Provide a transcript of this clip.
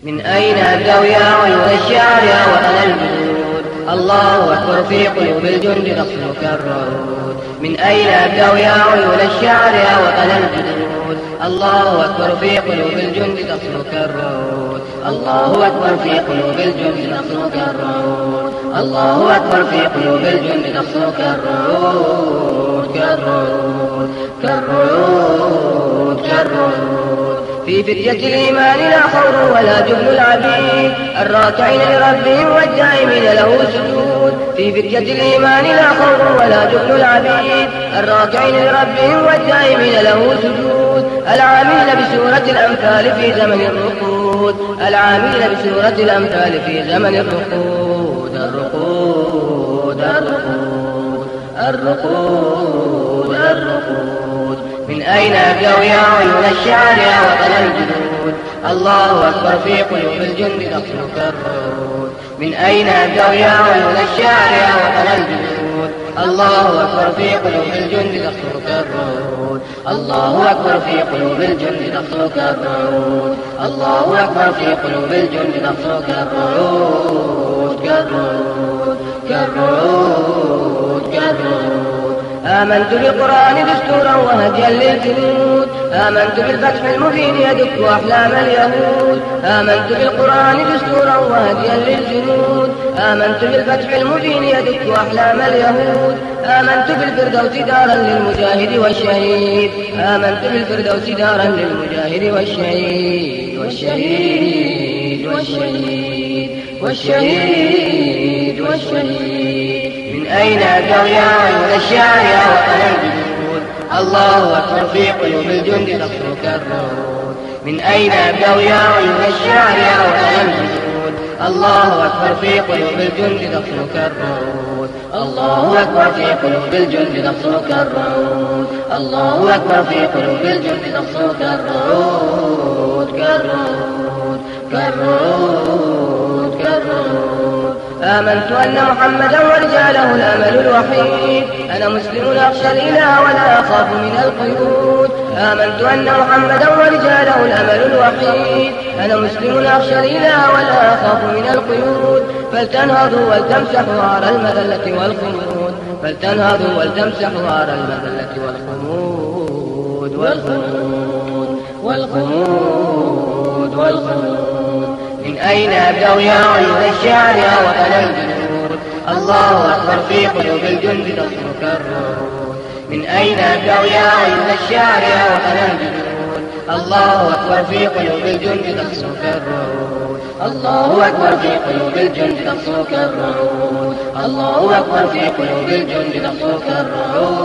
من أين أبدأ يا عيون الشعر يا وطن الجنود؟ الله أكبر في قلوب الجند تصلك الرعود. من أين أبدأ يا عيون الشعر يا وطن الجنود؟ الله أكبر في قلوب الجند تصلك الرعود. الله أكبر في قلوب الجند تصلك الرعود. الله أكبر في قلوب الجند تصلك الرعود. كالرعود كالرعود كالرعود. في فتية الإيمان لا خور ولا جبن العبيد، الراكعين لربهم والدائمين له سجود. في فتية الإيمان لا خور ولا جبن العبيد، الراكعين لربهم والدائمين له سجود. العاملين بسورة الأمثال في زمن الرقود، العاملين بسورة الأمثال في زمن الرقود. الرقود الرقود الرقود الرقود. من أين أبدأ يا عيون الشعر يا وطن الجنود؟ الله أكبر في قلوب الجند تصلك الرعود. من أين أبدأ يا عيون الشعر يا وطن الجنود؟ الله أكبر في قلوب الجند تصلك الرعود. الله أكبر في قلوب الجند تصلك الرعود. الله أكبر في قلوب الجند تصلك الرعود. كالرعود كالرعود كالرعود. آمنت بالقرآن دستورا وهديا للجنود، آمنت بالفتح المبين يدك أحلام اليهود. آمنت بالقرآن دستورا وهديا للجنود، آمنت بالفتح المبين يدك أحلام اليهود. آمنت بالفردوس دارا للمجاهد والشهيد، آمنت بالفردوس دارا للمجاهد والشهيد. والشهيد والشهيد والشهيد والشهيد. من أين أبدأ يا عيون الشعر يا وطن الجنود؟ الله أكبر في قلوب الجند تصلك الرعود. من أين أبدأ يا عيون الشعر يا وطن الجنود؟ الله أكبر في قلوب الجند تصلك الرعود. الله أكبر في قلوب الجند تصلك الرعود. الله أكبر في قلوب الجند تصلك الرعود. كالرعود كالرعود كالرعود. آمنت أن محمدا ورجاله الأمل الوحيد، أنا مسلم أخشى الإله ولا أخاف من القيود. آمنت أن محمدا ورجاله الأمل الوحيد، أنا مسلم أخشى الإله ولا أخاف من القيود. فلتنهضوا ولتمسحوا عار المذلة والخمود، فلتنهضوا ولتمسحوا عار المذلة والخمود. والخمود والخمود والخمود. من أين أبدأ يا عيون الشعر يا وطن الجنود؟ الله أكبر في قلوب الجند تصلك الرعود. من أين أبدأ يا عيون الشعر يا وطن الجنود؟ الله أكبر في قلوب الجند تصلك الرعود. الله أكبر في قلوب الجند تصلك الرعود. الله أكبر في قلوب الجند تصلك الرعود.